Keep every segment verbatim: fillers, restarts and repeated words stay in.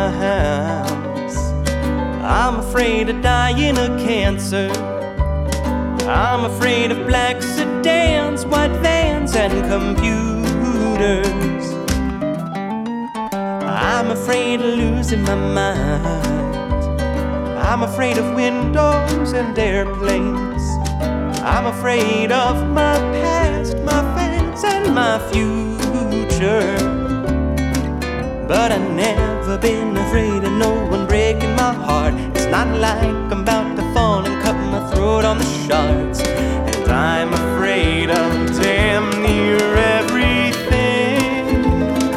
my house. I'm afraid of dying of cancer. I'm afraid of black sedans, white vans, and computers. I'm afraid of losing my mind. I'm afraid of windows and airplanes. I'm afraid of my past, my fans, and my future. But I've never been afraid of no one breaking my heart. It's not like I'm about to fall and cut my throat on the shards. And I'm afraid of damn near everything.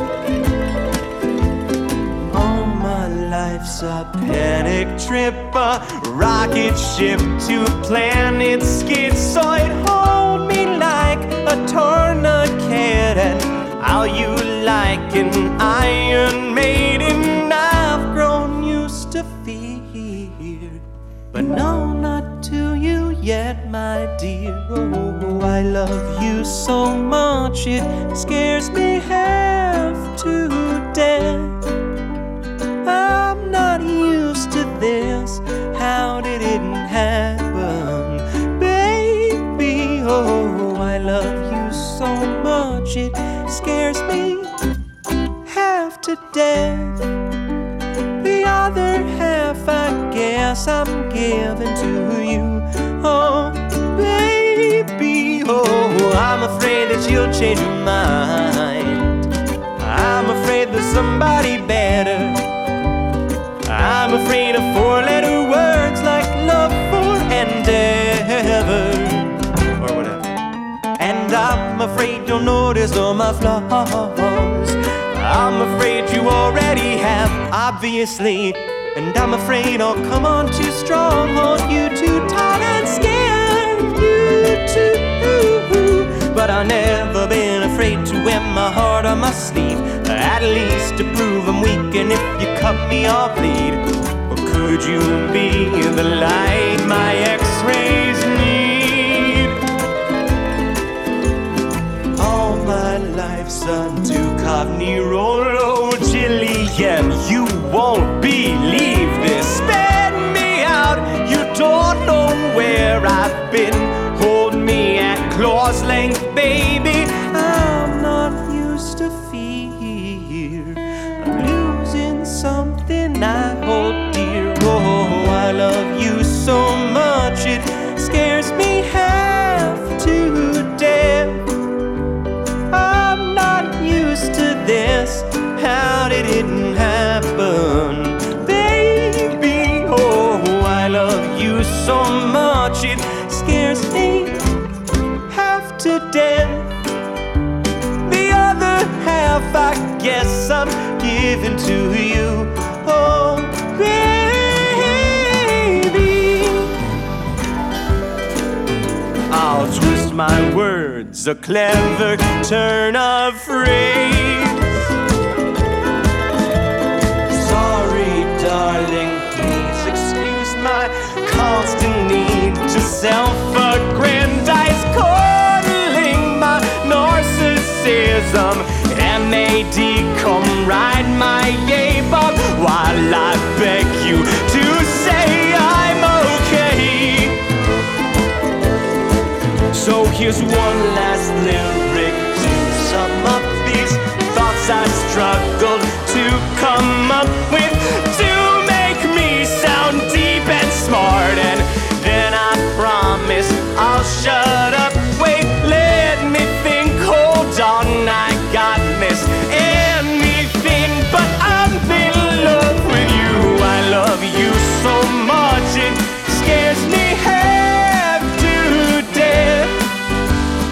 All my life's a panic trip, a rocket ship to a planet schizoid. Hold me like a tourniquet, and how you like an Iron Maiden. I've grown used to fear, but no, not to you yet, my dear. Oh, I love you so much it scares me half to death. I'm not used to this. How did it happen, baby? Oh, I love you so much it scares me half to death. The other half, I guess, I'm giving to you. Oh, baby, oh, I'm afraid that you'll change your mind. I'm afraid there's somebody better. I'm afraid of four-letter words like love, for, and ever, or whatever. And I'm afraid you'll notice all my flaws. I'm afraid you already have, obviously. And I'm afraid I'll come on too strong, hold you too tight and scare you too. But I've never been afraid to wear my heart on my sleeve, at least to prove I'm weak, and if you cut me I'll bleed. Or could you be the light my x-rays need? All my life's a Duchovny Rolo, Jillian, you won't believe this. Spit me out, you don't know where I've been. Hold me at claw's length, baby. I'm not used to fear. I'm losing something I hold dear. Oh, I love you so much it scares me half to death. I'm not used to this. How did it happen, baby? Oh, I love you so much it scares me half to death. The other half, I guess, I'm giving to you. Oh, baby, I'll twist my words, a clever turn of phrase. Sorry, darling, please excuse my constant need to self-aggrandize, coddling my narcissism. M A D, come ride my yay bug while I beg you to say I'm okay. So here's one last lyric to sum up these thoughts I struggled to come up with, to make me sound deep and smart, and then I promise I'll shut up. Wait, let me think, hold on, I got this. Anything but I'm in love with you. I love you so much it scares me half to death.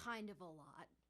kind of a lot.